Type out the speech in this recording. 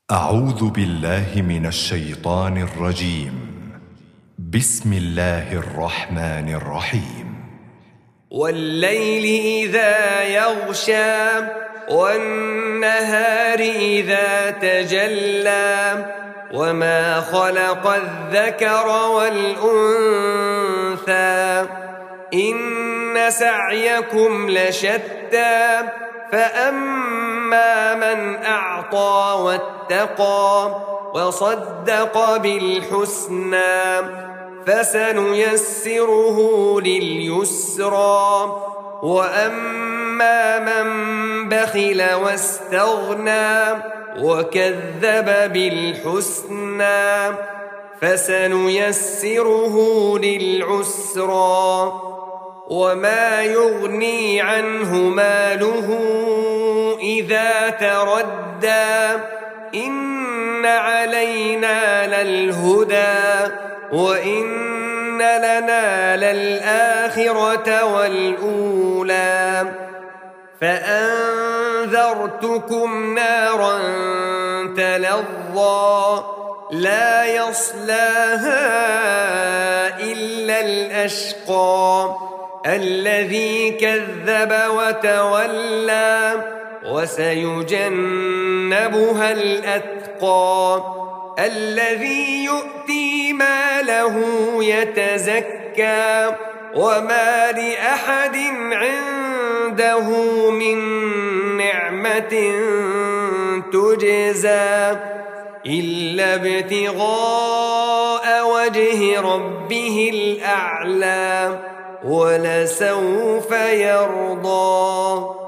أعوذ بالله من الشيطان الرجيم. بسم الله الرحمن الرحيم. والليل إذا يغشى والنهار إذا تجلى وما خلق الذكر والأنثى إن سعيكم لشتى فأما من أعطى واتقى وصدق بالحسنى فسنيسره لليسرى وأما من بخل واستغنى وكذب بالحسنى فسنيسره للعسرى وما يغني عنه ماله إذا تردى إن علينا للهدى وإن لنا للآخرة والأولى فأنذرتكم نارا تلظى لا يصلاها إلا الأشقى الذي كذب وتولى وسيجنبها الأتقى الذي يؤتي ماله يتزكى وما لأحد عنده من نعمة تجزى إلا ابتغاء وجه ربه الأعلى ولسوف يرضى.